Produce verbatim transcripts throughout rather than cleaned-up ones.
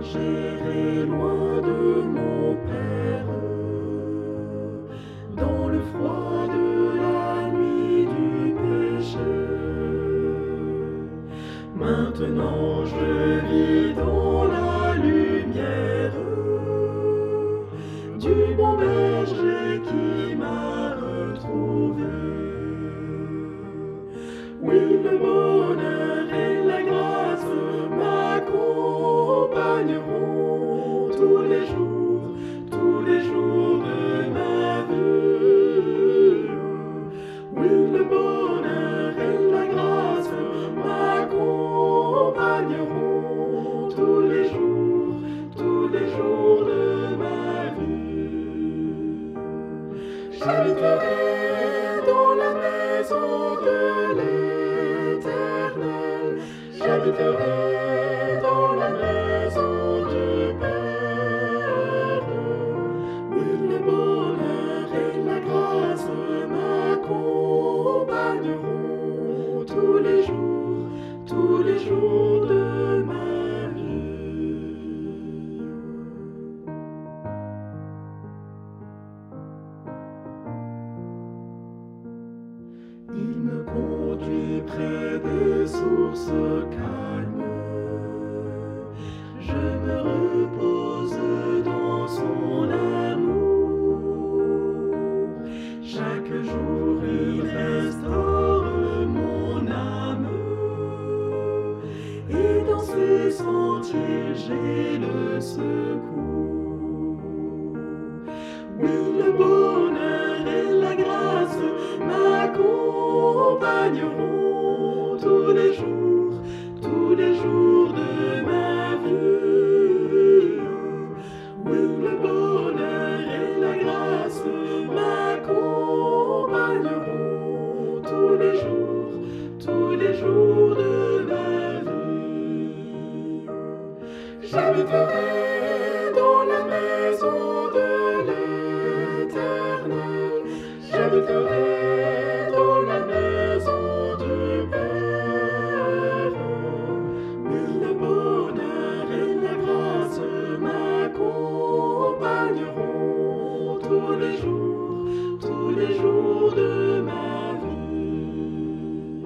J'irai loin de mon Père, dans le froid de la nuit du péché. Maintenant je vis dans la lumière du bon berger qui m'a retrouvé. Oui, le bonheur et la grâce m'accompagneront tous les jours, tous les jours de ma vie. Oui, le bonheur et la grâce m'accompagneront tous les jours, tous les jours de ma vie. J'habiterai dans la maison de l'Éternel, j'habiterai dans la maison du Père. Oui, le bonheur et la grâce m'accompagneront tous les jours, tous les jours de ma vie. Il me conduit près des sources calmes, je me repose dans son amour. Chaque jour il restaure mon âme, et dans ses sentiers j'ai le secours. Oui, le bonheur et la grâce m'accompagneront tous les jours, tous les jours de ma vie. Oui, le bonheur et la grâce m'accompagneront tous les jours, tous les jours de ma vie. J'habiterai dans la maison de l'Éternel, j'habiterai dans la maison du Père. Oui, le bonheur et la grâce m'accompagneront tous les jours, tous les jours de ma vie.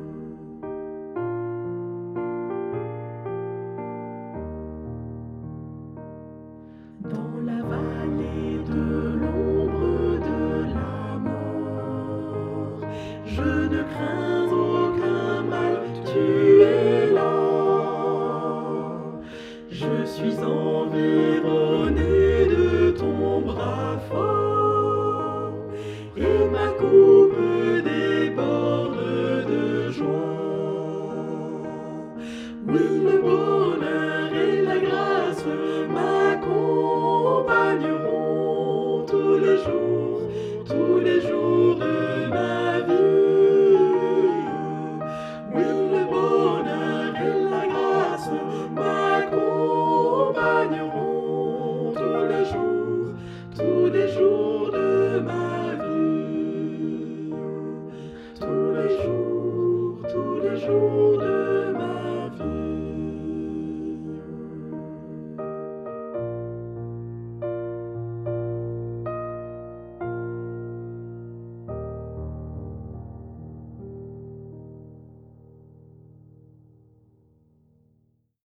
Dans la vallée de l'ombre de la mort, je ne crains aucun mal, tu es là. Je suis environné de ton bras fort et ma cour